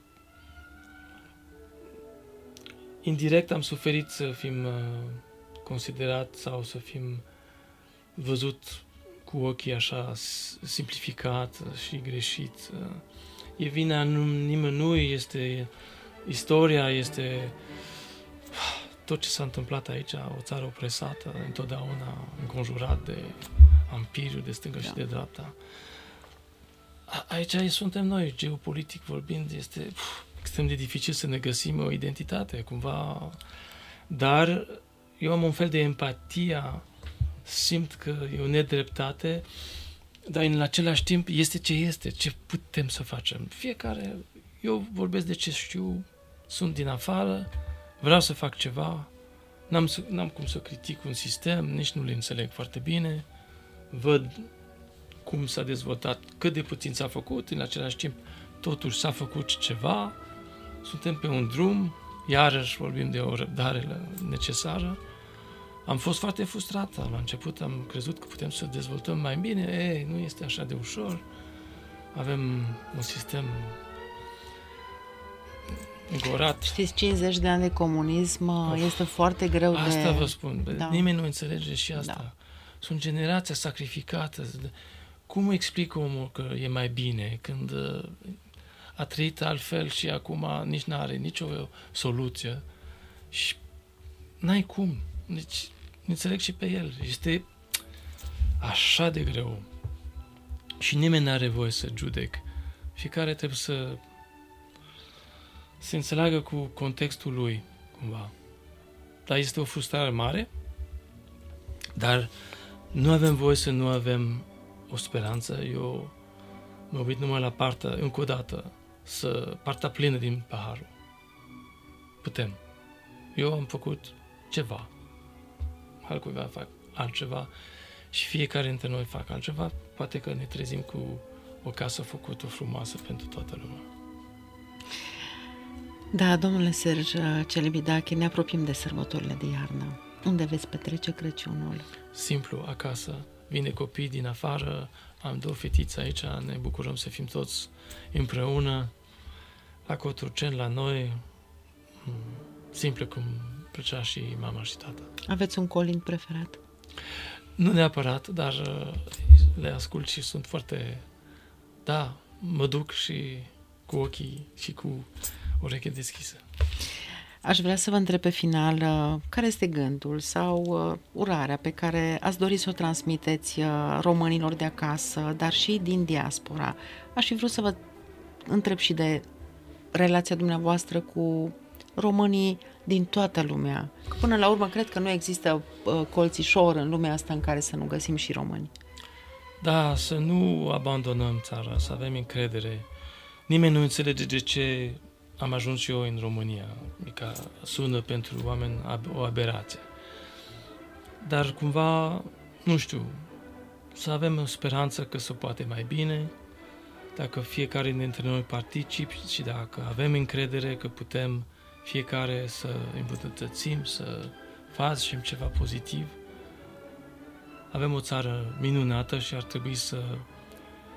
Indirect am suferit să fim uh, considerat sau să fim văzut cu ochii așa simplificat și greșit. E vina nimănui, este istoria, este tot ce s-a întâmplat aici, o țară opresată, întotdeauna înconjurat de ampiriu, de stânga da. și de dreapta. A, aici suntem noi, geopolitic vorbind, este... Puf, extrem de dificil să ne găsim o identitate, cumva, dar eu am un fel de empatia, simt că e o nedreptate, dar în același timp este ce este, ce putem să facem. Fiecare, eu vorbesc de ce știu, sunt din afară, vreau să fac ceva, n-am, n-am cum să critic un sistem, nici nu le înțeleg foarte bine, văd cum s-a dezvoltat, cât de puțin s-a făcut, în același timp totuși s-a făcut ceva, suntem pe un drum, iarăși vorbim de o răbdare necesară. Am fost foarte frustrat la început, am crezut că putem să dezvoltăm mai bine, ei, nu este așa de ușor. Avem un sistem îngorat. Știți, cincizeci de ani de comunism of, este foarte greu asta de... Asta vă spun, da. Nimeni nu înțelege și asta. Da. Sunt generația sacrificată. Cum explică omul că e mai bine când a trăit altfel și acum nici n-are nicio soluție și n-ai cum. Deci, înțeleg și pe el. Este așa de greu și nimeni n-are voie să judec. Fiecare trebuie să se înțeleagă cu contextul lui, cumva. Dar este o frustrare mare, dar nu avem voie să nu avem o speranță. Eu mă uit numai la partea, încă o dată, să partea plină din paharul. Putem. Eu am făcut ceva. Altcuiva fac altceva și fiecare dintre noi fac altceva. Poate că ne trezim cu o casă făcută frumoasă pentru toată lumea. Da, domnule Serge Celibidache, ne apropiem de sărbătorile de iarnă. Unde veți petrece Crăciunul? Simplu, acasă. Vine copii din afară, am două fetițe aici, ne bucurăm să fim toți împreună, la Cotroceni, la noi, simplu cum plăcea și mama și tata. Aveți un colind preferat? Nu neapărat, dar le ascult și sunt foarte... Da, mă duc și cu ochii și cu ureche deschisă. Aș vrea să vă întreb pe final, care este gândul sau uh, urarea pe care ați dori să o transmiteți uh, românilor de acasă, dar și din diaspora. Aș fi vrut să vă întreb și de relația dumneavoastră cu românii din toată lumea. Că până la urmă, cred că nu există uh, colțișor în lumea asta în care să nu găsim și români. Da, să nu abandonăm țara, să avem încredere. Nimeni nu înțelege de ce am ajuns și eu în România. Mica sună pentru oameni o aberație. Dar cumva, nu știu, să avem o speranță că se poate mai bine, dacă fiecare dintre noi particip și dacă avem încredere că putem fiecare să îmbunătățim, să facem ceva pozitiv. Avem o țară minunată și ar trebui să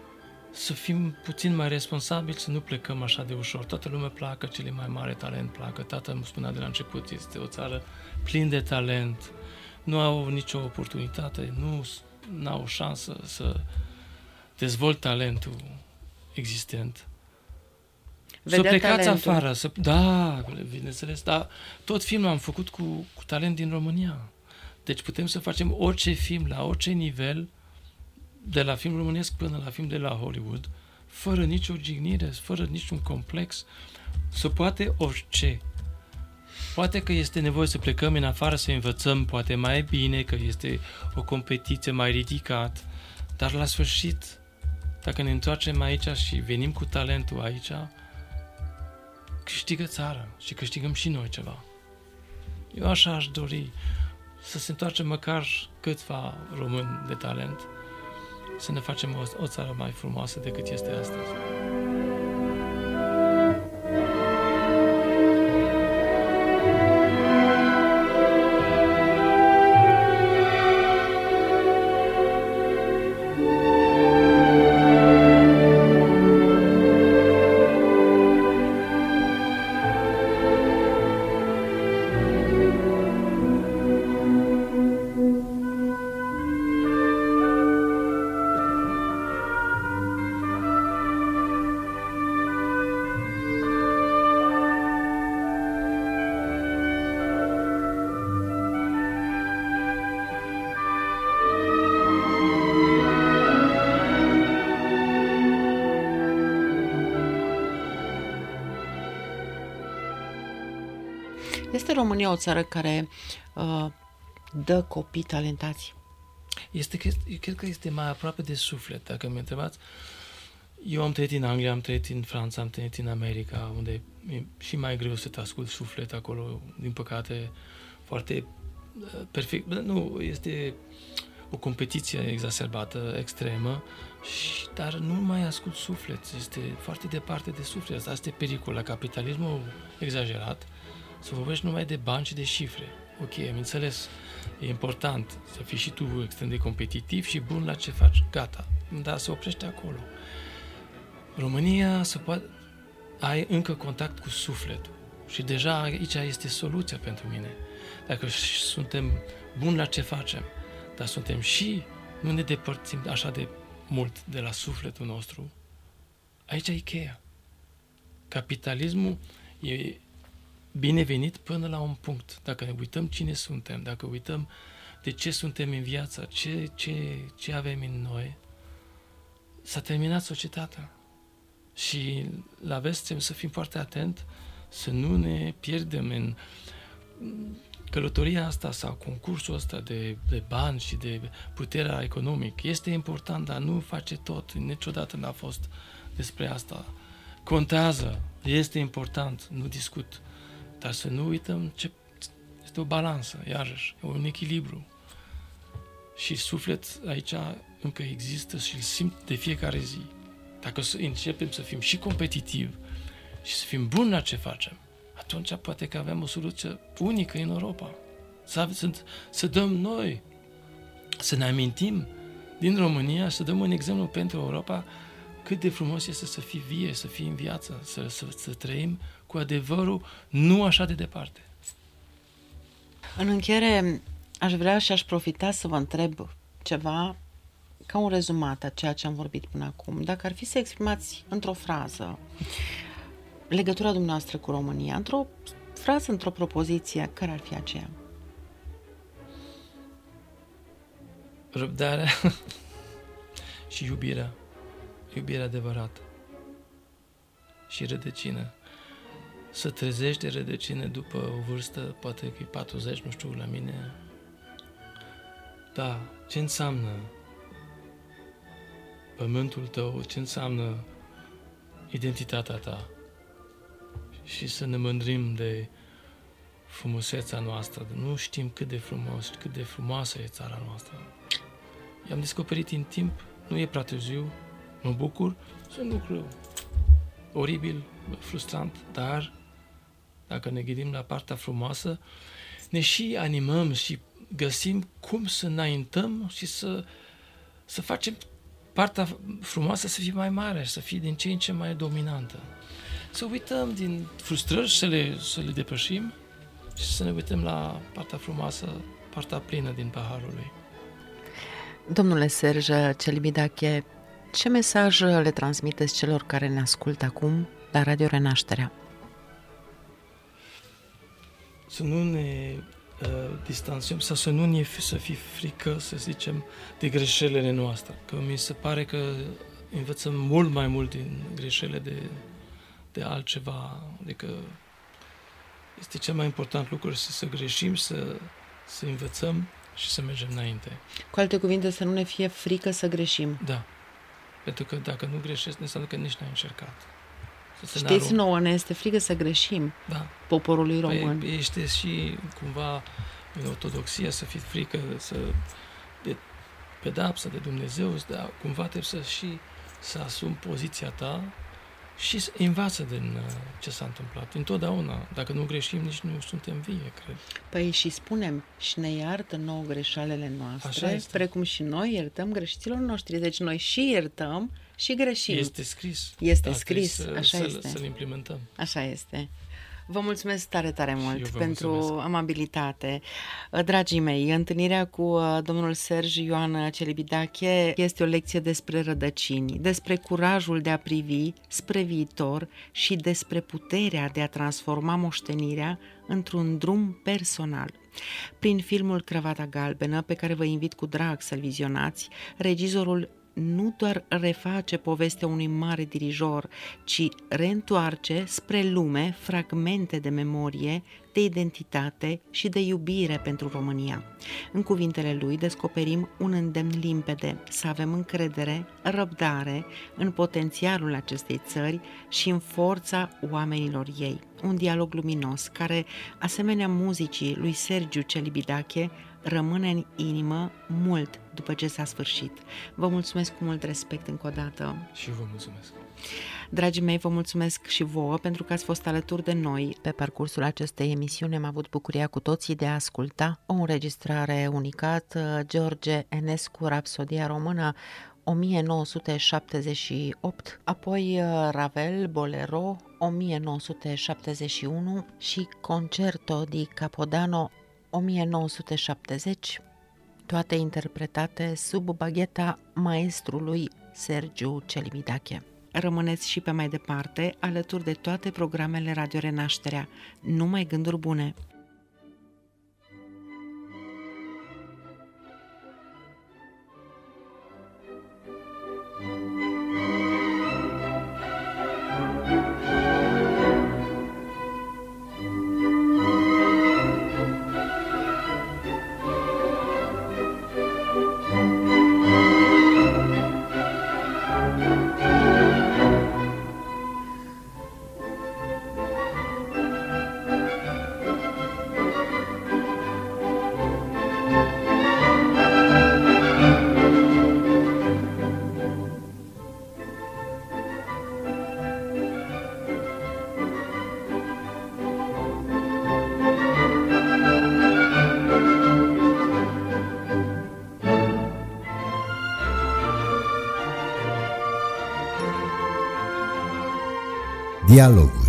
să fim puțin mai responsabili, să nu plecăm așa de ușor. Toată lumea pleacă, cele mai mari talent pleacă. Tata îmi spunea de la început, este o țară plin de talent, nu au nicio oportunitate, nu au șansă să dezvolt talentul existent. Să plecați talentul. Afară, să, da, bineînțeles, dar tot filmul am făcut cu, cu talent din România. Deci putem să facem orice film, la orice nivel, de la film românesc până la film de la Hollywood, fără nicio jignire, fără niciun complex, să poate orice. Poate că este nevoie să plecăm în afară să învățăm, poate mai bine, că este o competiție mai ridicat, dar la sfârșit, dacă ne întoarcem aici și venim cu talentul aici, câștigă țara și câștigăm și noi ceva. Eu așa aș dori să se întoarce măcar câțiva români de talent, să ne facem o, o țară mai frumoasă decât este astăzi. Este România o țară care uh, dă copii talentați? Este, eu cred că este mai aproape de suflet, dacă mă întrebați. Eu am trăit în Anglia, am trăit în Franța, am trăit în America, unde e și mai greu să te asculti suflet acolo, din păcate, foarte uh, perfect. Nu, este o competiție exacerbată, extremă, și, dar nu mai ascult suflet, este foarte departe de suflet. Asta este pericolul la capitalismul exagerat, să vorbești numai de bani și de cifre. Ok, am înțeles, e important să fii și tu extrem de competitiv și bun la ce faci. Gata, dar se oprește acolo. România se poate, ai încă contact cu sufletul și deja aici este soluția pentru mine. Dacă suntem buni la ce facem, dar suntem și, nu ne depărțim așa de mult de la sufletul nostru, aici e cheia. Capitalismul e binevenit până la un punct. Dacă ne uităm cine suntem, dacă uităm de ce suntem în viață, ce, ce, ce avem în noi, s-a terminat societatea. Și la vest trebuie să fim foarte atent să nu ne pierdem în călătoria asta sau concursul ăsta de, de bani și de puterea economică. Este important, dar nu face tot. Niciodată n-a fost despre asta. Contează, este important, nu discut. Dar să nu uităm ce este o balanță, iarăși, un echilibru. Și suflet aici încă există și îl simt de fiecare zi. Dacă începem să fim și competitivi și să fim buni la ce facem, atunci poate că avem o soluție unică în Europa. Să, să, să dăm noi, să ne amintim din România, să dăm un exemplu pentru Europa cât de frumos este să fii vie, să fii în viață, să, să, să trăim cu adevărul nu așa de departe. În încheiere, aș vrea și aș profita să vă întreb ceva ca un rezumat a ceea ce am vorbit până acum. Dacă ar fi să exprimați într-o frază legătura dumneavoastră cu România, într-o frază, într-o propoziție, care ar fi aceea? Răbdarea și iubirea. Iubirea adevărată. Și rădăcină. Să trezești de rădăcină după o vârstă, poate că e patruzeci, nu știu, la mine. Da, ce înseamnă pământul tău, ce înseamnă identitatea ta. Și să ne mândrim de frumusețea noastră. Nu știm cât de frumos, cât de frumoasă e țara noastră. I-am descoperit în timp, nu e prea târziu, mă bucur, sunt lucruri oribil, frustrant, dar dacă ne gândim la partea frumoasă, ne și animăm și găsim cum să înaintăm și să, să facem partea frumoasă să fie mai mare și să fie din ce în ce mai dominantă. Să uităm din frustrări, să le, să le depășim și să ne uităm la partea frumoasă, partea plină din paharul lui. Domnule Serge Celibidache, ce mesaj le transmiteți celor care ne ascultă acum la Radio Renașterea? Să nu ne uh, distanțăm sau să nu ne să fie frică, să zicem, de greșelile noastre. Că mi se pare că învățăm mult mai mult din greșelile de, de altceva. Adică este cel mai important lucru să, să greșim, să, să învățăm și să mergem înainte. Cu alte cuvinte, să nu ne fie frică să greșim. Da. Pentru că dacă nu greșești, înseamnă că nici n-ai încercat. Știți, nouă ne este frică să greșim, da. Poporului român. Păi, este și cumva în ortodoxia să fii frică să, de pedapsa de Dumnezeu, dar cumva trebuie să și să asumi poziția ta și să învață din ce s-a întâmplat. Întotdeauna, dacă nu greșim, nici nu suntem vie, cred. Păi și spunem, și ne iartă nouă greșalele noastre, precum și noi iertăm greșiților noștri. Deci noi și iertăm și greșim. Este scris. Este scris, să, așa să, este. Să-l implementăm. Așa este. Vă mulțumesc tare, tare mult pentru mulțumesc. amabilitate. Dragii mei, întâlnirea cu domnul Serge Ioan Celibidache este o lecție despre rădăcini, despre curajul de a privi spre viitor și despre puterea de a transforma moștenirea într-un drum personal. Prin filmul Cravata Galbenă, pe care vă invit cu drag să-l vizionați, regizorul nu doar reface povestea unui mare dirijor, ci reîntoarce spre lume fragmente de memorie, de identitate și de iubire pentru România. În cuvintele lui descoperim un îndemn limpede să avem încredere, răbdare în potențialul acestei țări și în forța oamenilor ei. Un dialog luminos care, asemenea muzicii lui Sergiu Celibidache, rămâne în inimă mult după ce s-a sfârșit. Vă mulțumesc cu mult respect încă o dată. Și vă mulțumesc. Dragii mei, vă mulțumesc și vouă pentru că ați fost alături de noi. Pe parcursul acestei emisiuni am avut bucuria cu toții de a asculta o înregistrare unicată, George Enescu, Rapsodia română, o mie nouă sute șaptezeci și opt, apoi Ravel, Bolero, o mie nouă sute șaptezeci și unu și Concerto di Capodano, o mie nouă sute șaptezeci, toate interpretate sub bagheta maestrului Sergiu Celibidache. Rămâneți și pe mai departe alături de toate programele Radio Renașterea. Numai gânduri bune! Dialoguri